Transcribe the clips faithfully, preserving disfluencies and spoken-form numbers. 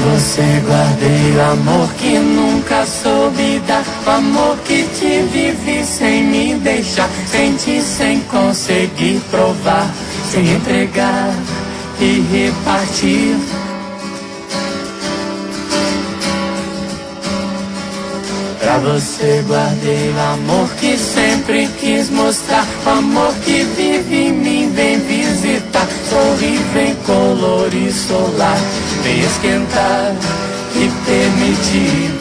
você guardei o amor que nunca soube dar, o amor que te vivi sem me deixar, senti sem conseguir provar, sem entregar e repartir. Pra você guardei o amor que sempre quis mostrar, o amor que vive em mim, vem visitar, sorri, vem colorir solar, vem esquentar e permitir.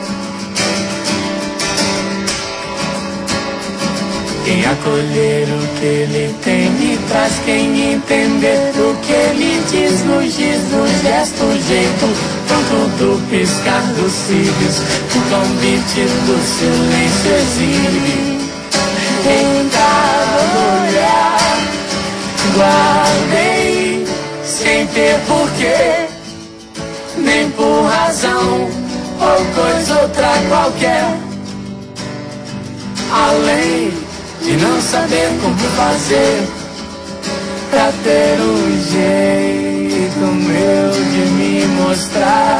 Quem acolher o que ele tem e traz, quem entender o que ele diz, no giz, no gesto, jeito, pronto do piscar dos cílios, o convite do silêncio exibe. Em cada olhar guardei, sem ter porquê, nem por razão ou coisa outra qualquer, além de não saber como fazer pra ter um jeito meu de me mostrar.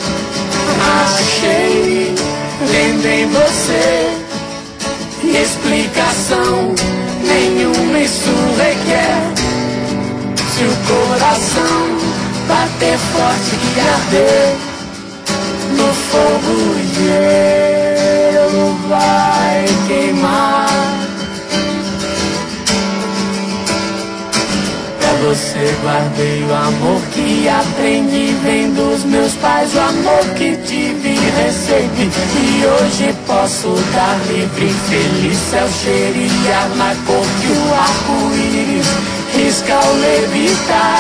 Achei, vendo em você, explicação nenhuma isso requer. Se o coração bater forte e arder, no fogo o gelo vai queimar. Você guardei o amor que aprendi, vem dos meus pais, o amor que tive e recebi, e hoje posso dar livre, feliz céu cheirar na cor que o arco-íris risca ao levitar.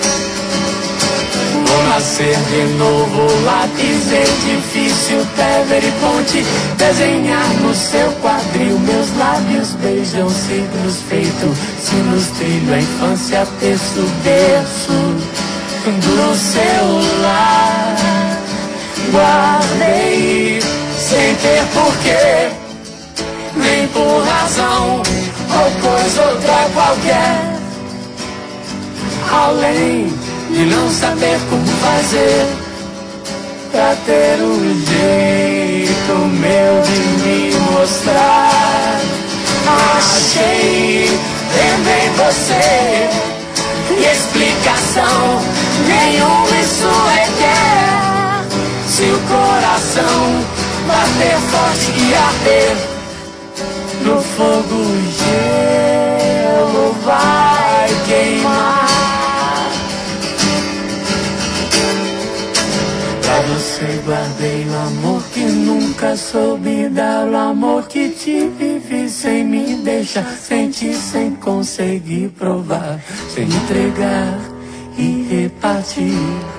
Vou nascer de novo, lápis, edifício, tever e ponte, desenhar no seu quadril, meus lábios beijam ciclos feitos, sinos trilho a infância, terço, berço do seu lar. Guardei sem ter porquê, nem por razão ou coisa outra qualquer, além de não saber como fazer pra ter um jeito meu de me mostrar. Achei, vendo em você, explicação nenhuma isso requer. Se o coração bater forte e arder, no fogo o gelo vai queimar. Pra você guardei o amor que nunca soube dar, o amor que te vivi sem me deixar, sentir sem conseguir provar, sem entregar e repartir.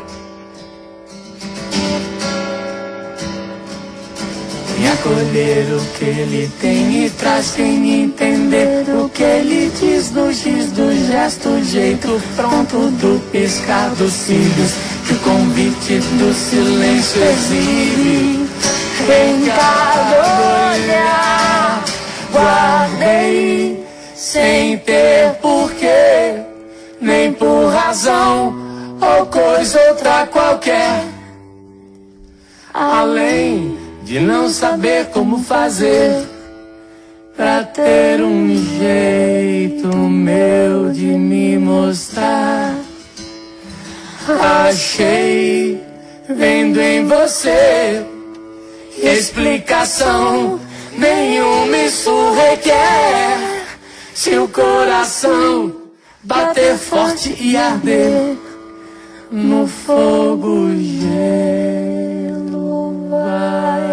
Sem acolher o que ele tem e traz, sem entender o que ele diz, no giz do gesto, jeito pronto do piscar dos cílios, que o convite do silêncio exibe. Em cada olhar guardei, sem ter porquê, nem por razão ou coisa outra qualquer, além de não saber como fazer pra ter um jeito meu de me mostrar. Achei, vendo em você, explicação nenhuma isso requer. Se o coração bater forte e arder, no fogo o gelo vai